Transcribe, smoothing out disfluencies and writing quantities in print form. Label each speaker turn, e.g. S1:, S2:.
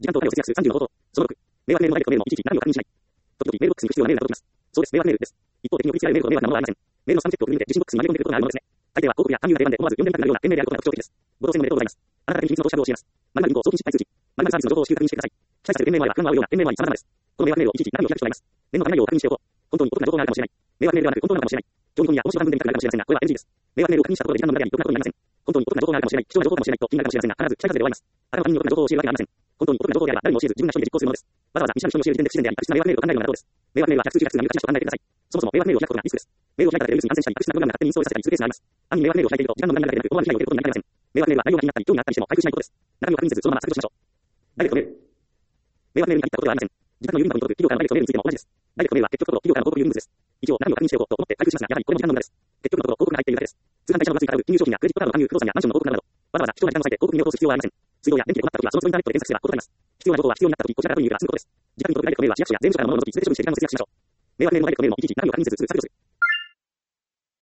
S1: 時間とお金を節約する30の方法。その6、迷惑メールのダイレクトメールもいちいち中身を確認しない。時々メールボックスに必要なメールが届きます。そうです、迷惑メールです。一方的に送りつけられるメールと迷惑なものはありません。メールのスパムチェックを振り抜いて受信ボックスに投げ込んでくることがあるものですね。大抵は広告や勧誘が定番で思わず読んでみたくなるような店名であることが特徴的です。ご当選おめでとうございます。あなただけに秘密の投資額を教えます。〇〇銀行送金失敗通知。〇〇サービスの情報を至急確認してください。記載される店名は不安はあるような店名は様々です。この迷惑メールをいちいち中身を開くとなります。念のため内容を確認しておこう。本当にお得な情報があるかもしれない。迷惑メールではなく本当なのかもしれない。興味本位や面白半分で見たくなるかもしれませんが、これは NG です。迷惑メールを確認したところで時間の無駄に得なことになりません。本当にお得な情報があるかもしれない。貴重な情報かもしれないと気になるかもしれませんが、必ず期待外れで終わります。あなた他人にお得な情報を教えるわけがありません。本当にお得な情報であれば誰も教えず自分が一人で実行するものです。わざわざ見知らぬ人に教える時点で不自然であり、悪質な迷惑メールを考えるようなことです。迷惑メールは100通じ100通が難しいと考えてください。そもそも迷惑メールを開くことがリスクです。メールを開いただけでウイルスに感染したり、悪質なプログラムが勝手にインストールさせたりするケースがあります。暗に迷惑メールを開いていると時間の無駄になるだけでなく思わぬ被害を受けることになりかねません。迷惑メールは内容が気になったり興味があったりしても開封しないことです。中身を確認せずそのまま削除しましょう。ダイレクトメール。迷惑メールに入ったことがありません。自宅の郵便箱に届く企業からのダイレクトメールについても同じです。ダイレクトメールは結局のところ企業からの広告郵便物です。一応中身を確認しておこうと思って開封しますが、やはりこれも時間の無駄です。結局のところ広告が入っているだけです。通販会社のがついた金融商品やクレジットカードの勧誘、不動産やマンションの広告など、わざわざ貴重な時間を割いて広告に落とす必要はありません。水道や電気で困った時はその都度インターネットで検索すれば答えます。必要な情報は必要になった時こちらから取りに行けば済むことです。自宅に届くダイレクトメールは市役所や税務署からのものを除き全て処理してからの節約しましょう。迷惑メールのダイレクトメールもいちいち中身を確認せずすぐ削除する。